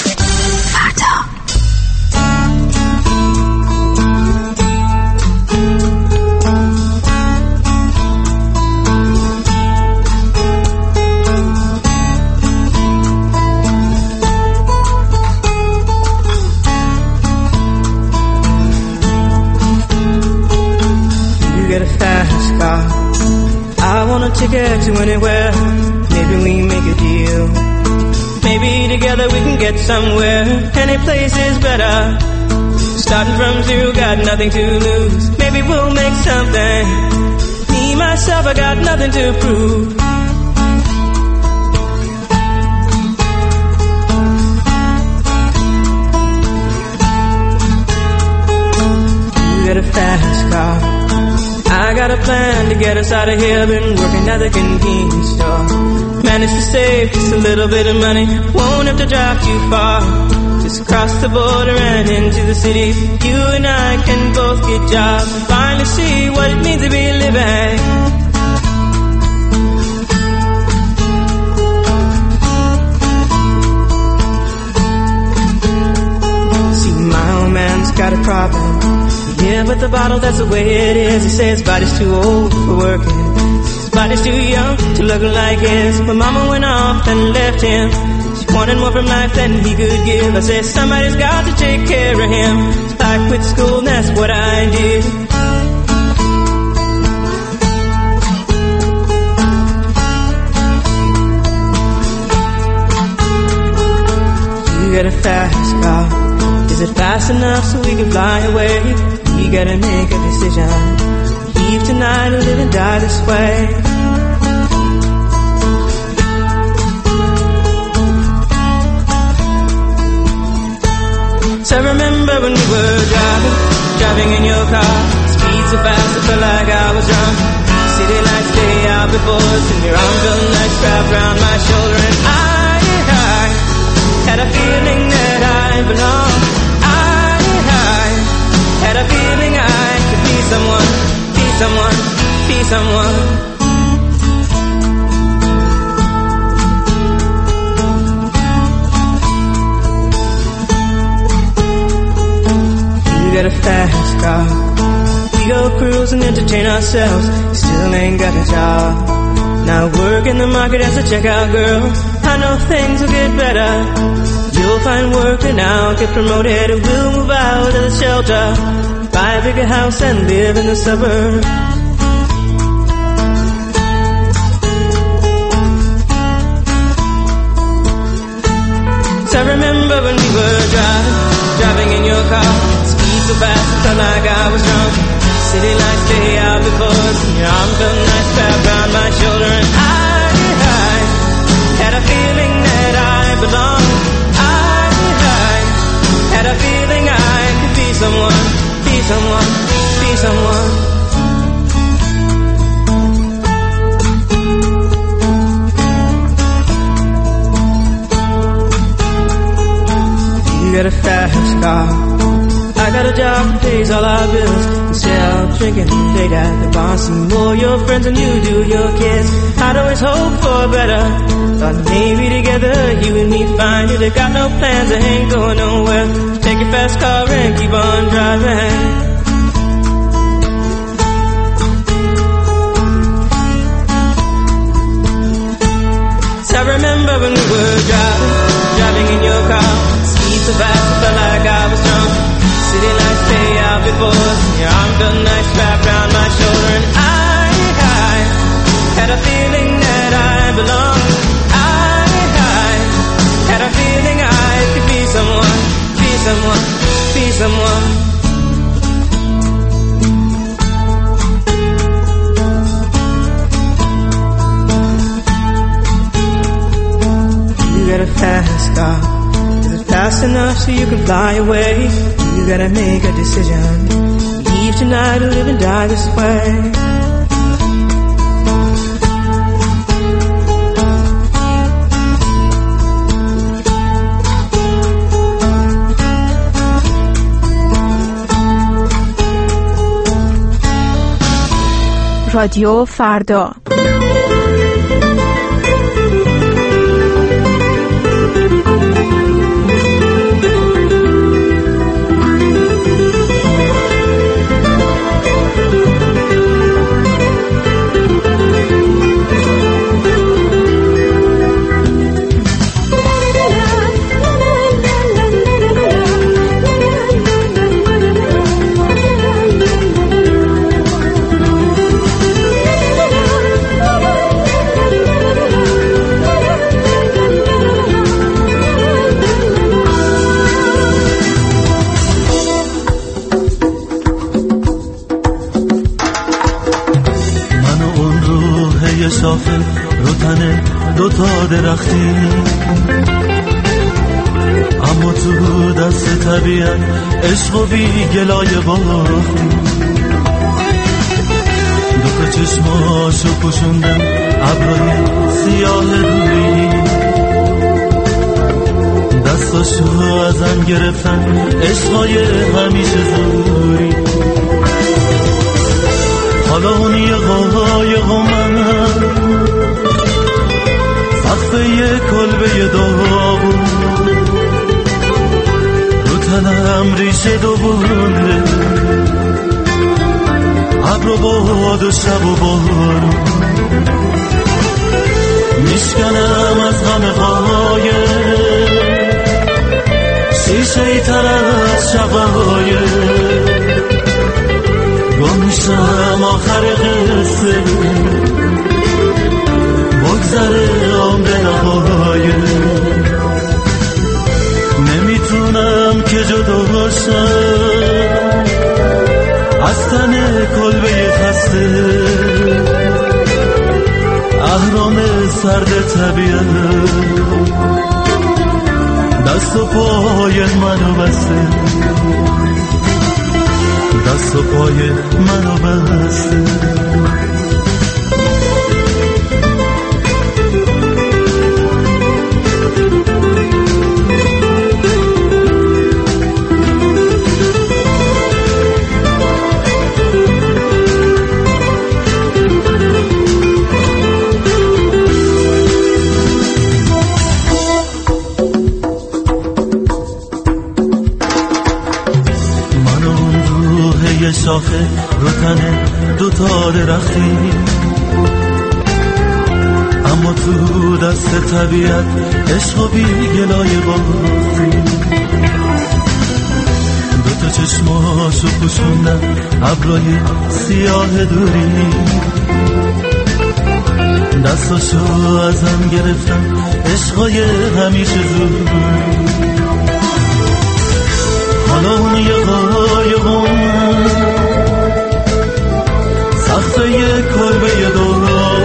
Ticket to anywhere, maybe we make a deal. Maybe together we can get somewhere. Any place is better. Starting from zero, got nothing to lose. Maybe we'll make something. Me, myself, I got nothing to prove. You got a fast car, I got a plan to get us out of here. Been working at the convenience store. Managed to save just a little bit of money. Won't have to drive too far. Just across the border and into the city. You and I can both get jobs and finally see what it means to be living. got a problem. Yeah, but the bottle, that's the way it is. He says his body's too old for working. His body's too young to look like his. But mama went off and left him. She wanted more from life than he could give. I said somebody's got to take care of him. So I quit school and that's what I did. You got a fast car. Is it fast enough so we can fly away? You gotta make a decision. Leave tonight or live and die this way. So I remember when we were driving in your car. Speed so fast I felt like I was drunk. City lights stay out before us, and your arm felt nice wrapped around my shoulder. And I had a feeling that I belonged. I had a feeling I could be someone, be someone, be someone. You got a fast car. We go cruise and entertain ourselves. Still ain't got a job. Now work in the market as a checkout girl. I know things will get better. You'll find work and I'll get promoted. We'll move out of the shelter, buy a bigger house and live in the suburbs. So I remember when we were driving in your car. Speed so fast it felt like I was drunk. City lights stay out before us, and your arm felt nice wrapped around my shoulder. And I had a feeling that I belonged. I had a feeling I could be someone, be someone, be someone. You got a fast car. I got a job that pays all our bills. Instead of drinking late at the bar, see more your friends than you do your kids. I'd always hope for better. Thought maybe together you and me find it. I got no plans, I ain't going nowhere. Take your fast car and keep on driving. So I remember when we were driving in your car. Speed so fast I felt like I was drunk. City lights stay out before us, and your arm felt nice wrapped around my shoulder. And I had a feeling that I belonged. I had a feeling I could be someone, be someone, be someone. You got a fast car. Is it fast enough so you can fly away? You gotta make a decision. Leave tonight or live and die this way. رادیو فردا. شافه رو تنه دوتا درختی، اما تو دست طبیعت عشق و بی گلای باختی. دوتا چشماشو پوشوندم ابرای سیاه روی، دستاشو ازم گرفتن عشقای همیشه زوری. حالا اون یه قایق و من سقف یه کلبه داغون، رو تنم ریشه دوباره، ابر و باد و شب و بارون، میشکنم از غم غایب، شیشه ای تر از شقایق، گم میشم آخر قصه، بگذره عمر نهایه، نمیتونم که جدا شم از تن کلبه خسته، اهرام سرد طبیعت دست و پای منو بسته، دست و پای منو بسته. شاخه رو تنه دوتا درختی، اما تو دست طبیعت عشق و بی گلای باختی، دوتا چشماشو پوشوندن ابرای سیاه دوری، دستاشو ازم گرفتم عشقای همیشه زود، حالا اون یه قایقم سخته یه کلبه دورا،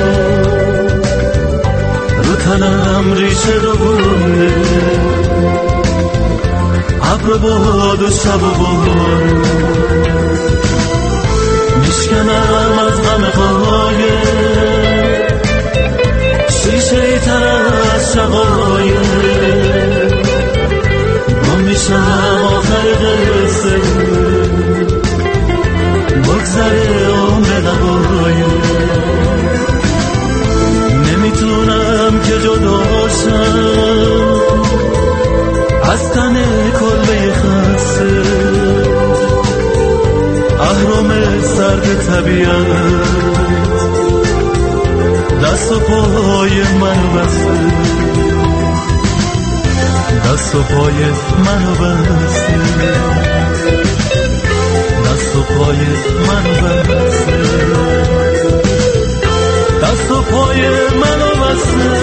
رو تنم ریشه دوباره، ابر باد و شب و بارون، میشکنم از غم غایب، شیشه ای تر از شقایق، گم میشم آخر قصه، بگذره عمر نهایه، نمیتونم که جدا شم از تن کلبه خسته، اهرام سرد طبیعت دست و پای منو بسته، دست و پای منو بسته، دست و پای منو بسته، دست و پای منو بسته،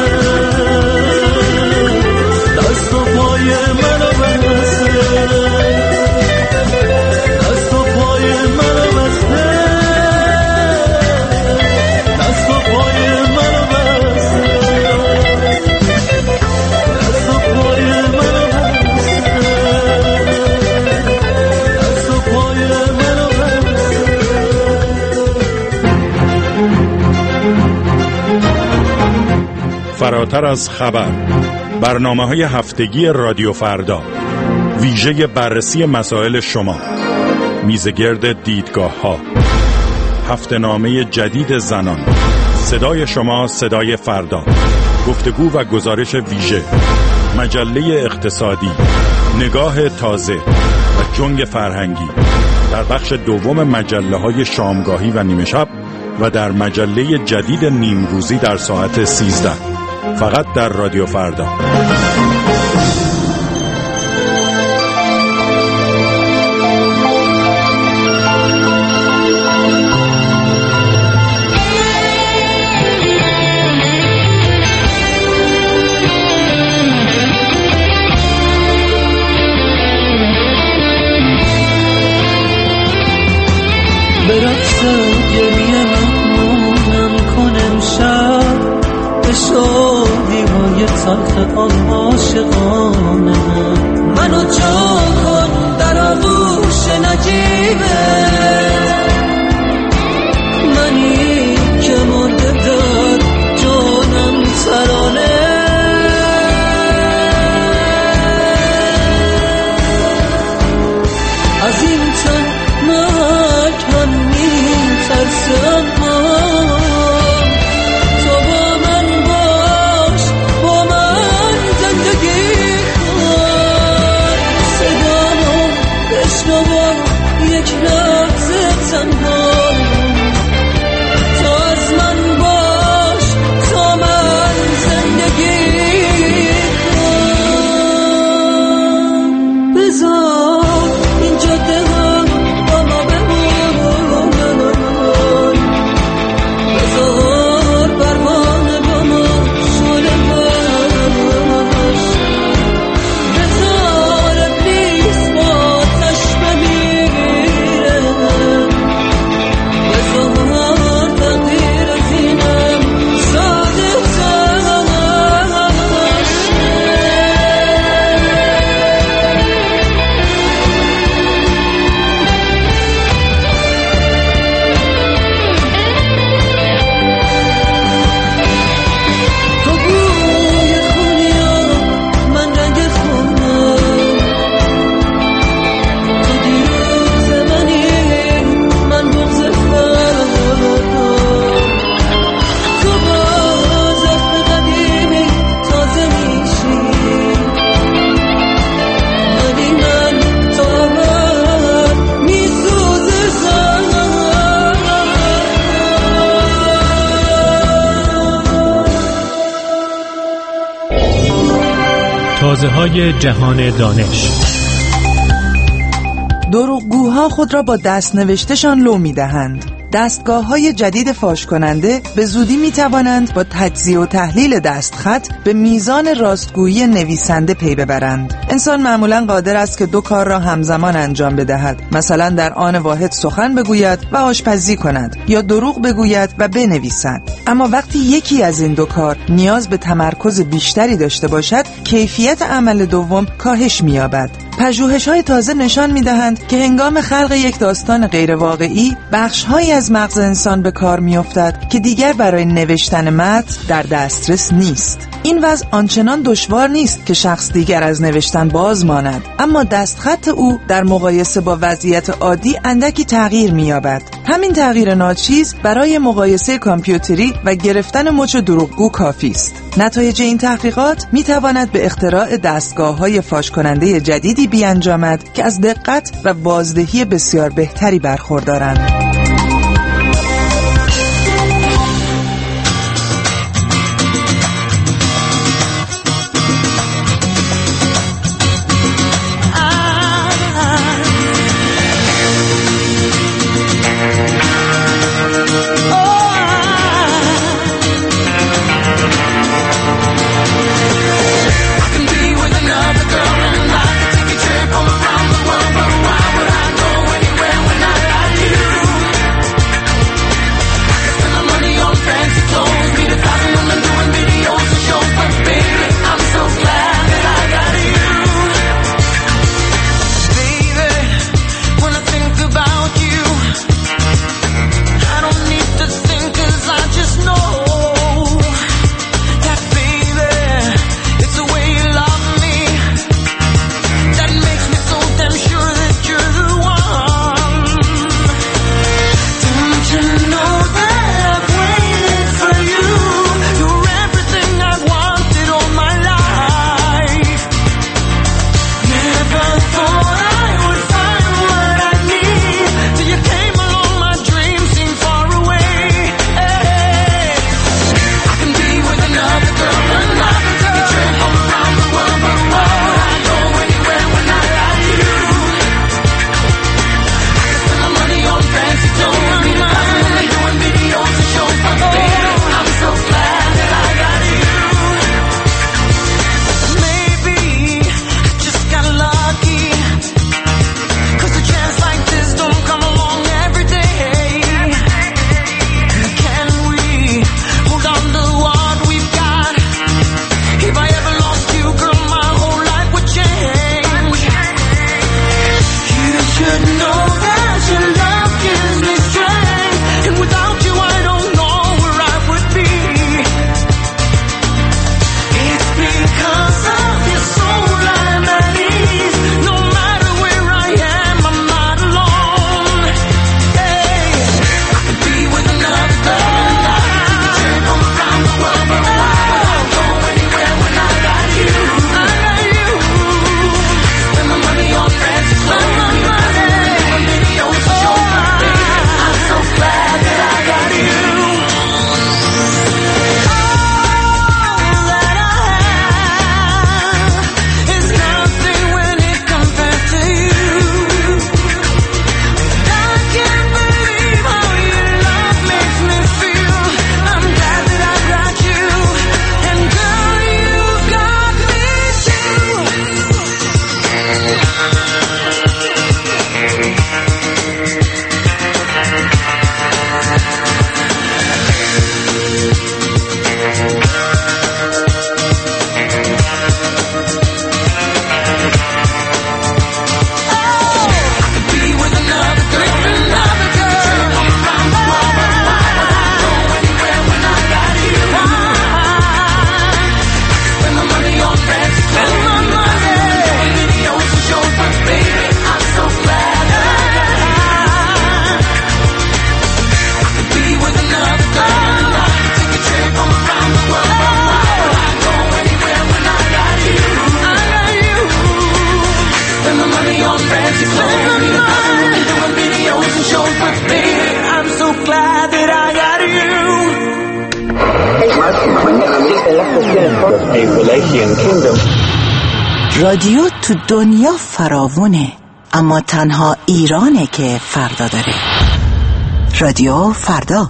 دست و پای منو بسته، دست و پای منو بسته، دست و پای منو بسته، دست و پای منو فراتر از خبر، برنامه‌های هفتگی رادیو فردا، ویژه بررسی مسائل شما، میزگرد دیدگاه‌ها، هفته‌نامه جدید زنان، صدای شما صدای فردا، گفتگو و گزارش ویژه، مجله اقتصادی، نگاه تازه و جنگ فرهنگی در بخش دوم مجله‌های شامگاهی و نیمه شب و در مجله جدید نیمروزی در ساعت 13، فقط در رادیو فردا. تلخ آن عاشقانه منو جا کن در آغوش نجیبه، منی که مرده در جانم ترانه، از این تن مرگ هم میترسم، تو با من باش، با من زندگی کن. تازه‌های جهان دانش. دروغگوها خود را با دست نوشتشان لو می‌دهند. دستگاه‌های جدید فاش کننده به زودی می‌توانند با تجزیه و تحلیل دستخط به میزان راستگویی نویسنده پی ببرند. انسان معمولاً قادر است که دو کار را همزمان انجام بدهد. مثلا در آن واحد سخن بگوید و آشپزی کند یا دروغ بگوید و بنویسد. اما وقتی یکی از این دو کار نیاز به تمرکز بیشتری داشته باشد، کیفیت عمل دوم کاهش می‌یابد. پژوهش‌های تازه نشان می‌دهند که هنگام خلق یک داستان غیرواقعی، بخش‌هایی از مغز انسان به کار می‌افتد که دیگر برای نوشتن متن در دسترس نیست. این وضع آنچنان دشوار نیست که شخص دیگر از نوشتن باز ماند، اما دستخط او در مقایسه با وضعیت عادی اندکی تغییر می‌یابد. همین تغییر ناچیز برای مقایسه کامپیوتری و گرفتن مچ دروغگو کافی است. نتایج این تحقیقات می‌تواند به اختراع دستگاه‌های فاش کننده جدیدی بیانجامد که از دقت و بازدهی بسیار بهتری برخوردارند. Take a trip all around the world, but why would I go anywhere when I got you? your fancy clothes. Be the person who can do videos and shows, but baby, I'm so glad that I got you. رادیو تو دنیا فراوونه، اما تنها ایرانه که فردا داره. رادیو فردا.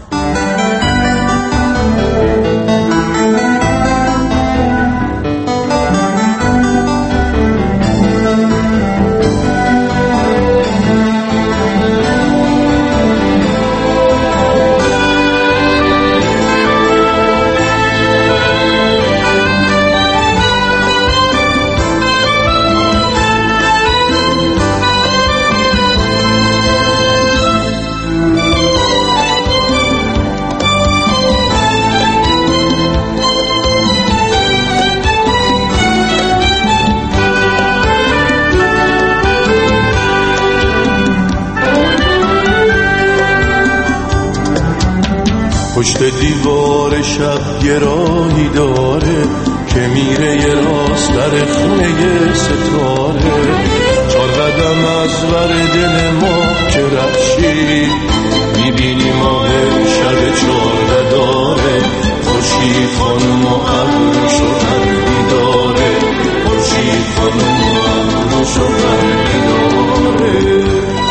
پشت دیوار شب یه راهی داره که میره یه راست در خونه یه ستاره. 4 قدم از ور دل ما که رفشی میبینی ماه شب 14 داره. خورشید خانم و ابرو شدن بیداره. خورشید خانم و ابرو شدن بیداره.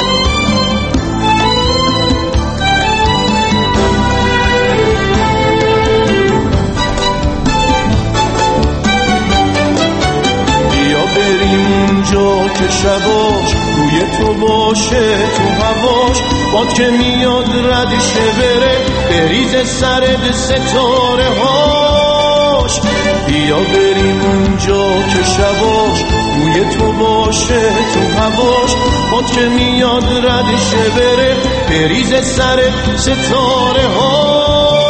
که شباش روی تو باشه، تو هواش باد که میاد ردشه بره بریز سرد ستاره هاش. بیا بریم اونجا که شباش روی تو باشه، تو هواش باد که میاد ردشه بره بریز سرد ستاره هاش.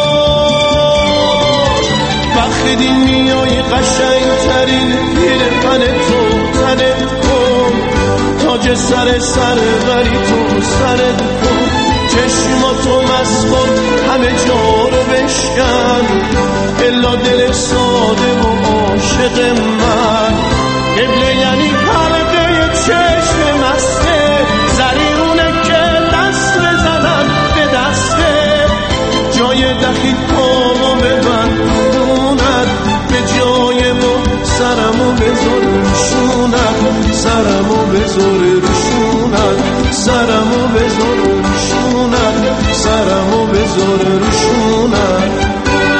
وقتی میای قشنگ ترین پیرهن تو تنت کن، تاج سر ولی تو سرت کن. چشماتو مسکن همه جا رو بشکن، الا دل ساده و عاشق من. قبله یعنی حلقه چشم مسته، زریونه که دست بزنم به دسته. جای دخیل پامو ببند به جای ما، سرمو بذار روشونت، سرمو بذار روشونت، سرمو بذار روشونت، سرمو بذار روشونت.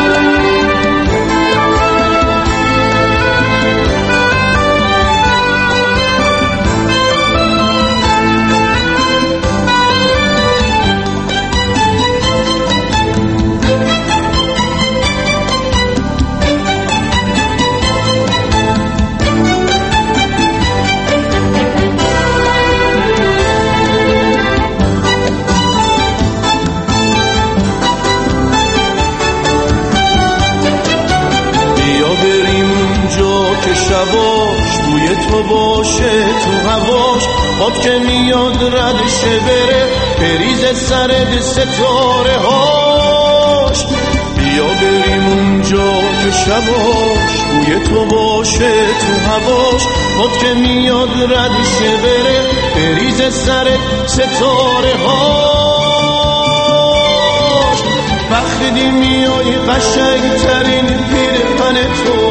شباش بوی تو باشه، تو هواش باد که میاد ردشه بره بریز سرد ستاره هاش. بیا بریم اونجا که شباش بوی تو باشه، تو هواش باد که میاد ردشه بره بریز سرد ستاره هاش. وقتی میای قشنگ ترین پیرهن تو